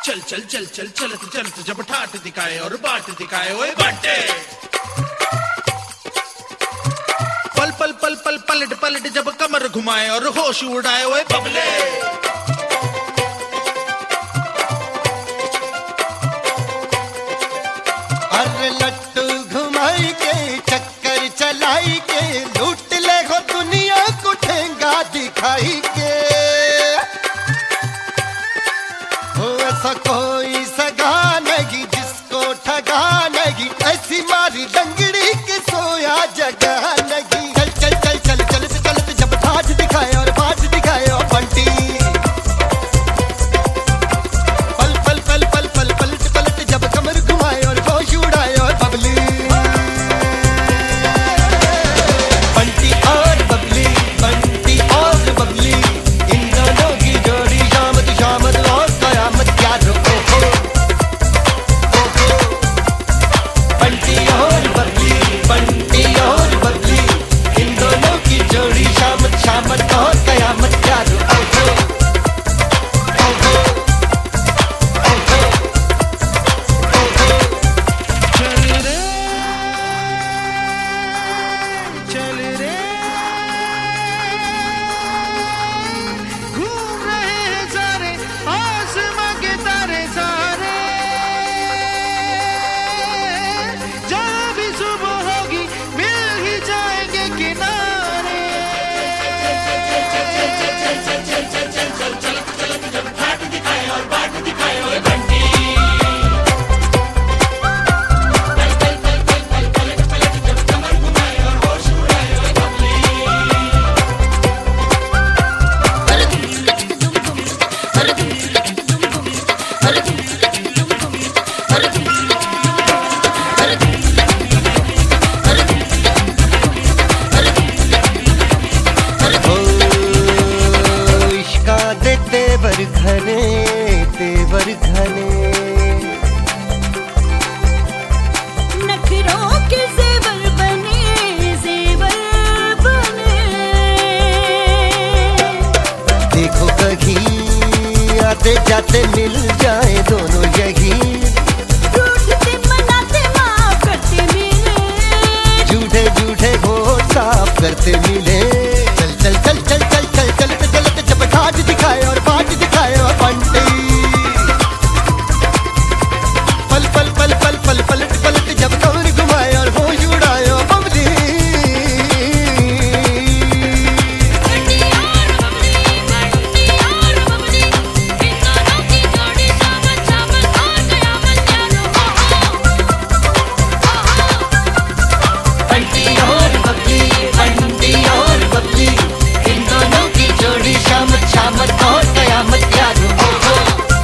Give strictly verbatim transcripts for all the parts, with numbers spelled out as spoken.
चल चल चल चल चलत चलत जब ठाट दिखाए और बाट दिखाए ओए बाटे। पल पल पल पल पलट पलट जब कमर घुमाए और होश उड़ाए ओए बबले। अरे लट्टू घुमाई के चक्कर चलाई के लूट ले हो दुनिया को ठेंगा दिखाई के। हो ऐसा कोई सगा नहीं जिसको ठगा नहीं, ऐसी मारी लंगड़ी के सोया जगह नहीं। चल चल चल चल चलत चलत जब ठाठ दिखाए और बाट दिखाए और बंटी। पल पल पल पल पल पलट पलट जब कमर घुमाए और होश उड़ाए और बबली। बंटी और बबली, बंटी और बबली, इन दोनों की जोड़ी शामत शामत और कयामत क्या रुको हो। बंटी और बबली, बंटी और बबली, इन दोनों की जोड़ी शामत शामत और कयामत क्या रुको हो। चल रे चल रे घूम रहे हैं सारे आसमां के तारे सारे। जहाँ भी सुबह होगी मिल ही जाएंगे किनारे। तेवर घने तेवर घने नखरों के जेवर बने जेवर बने। देखो कहीं आते जाते मिल जाए दोनों यही। रूठते मनाते माफ करते मिले, झूठे झूठे हो साफ करते मिले। चल चल चल चल चल चल चलते चलते जब ठाठ दिखाए और बाट दिखाए और बंटी। पल पल पल पल पल पलट पलट जब कमर घुमाए और होश उड़ाए और बबली। बंटी और बबली, बंटी और बबली, इन दोनों की जोड़ी शामत शामत और कयामत क्या रुको हो। बंटी और बबली, बंटी और बबली, इन दोनों की जोड़ी शामत शामत और कयामत क्या रुको हो।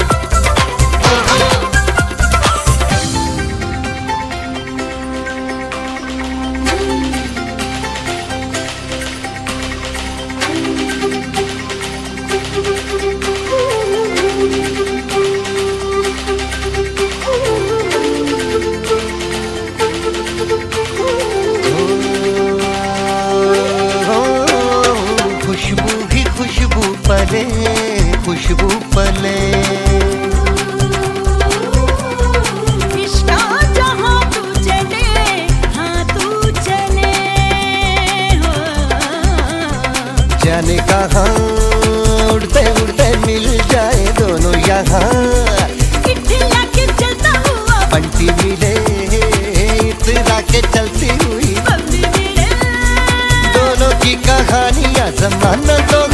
खुशबू ही खुशबू पले खुशबू पले। इश्क़ जहाँ तू चले हाँ तू चले हो। जाने कहाँ उड़ते उड़ते मिल जाए दोनों यहाँ। इठला के चलता हुआ बंटी मिले इतरा के चलती हुई, बबली मिले। दोनों की कहानियाँ जमाना तो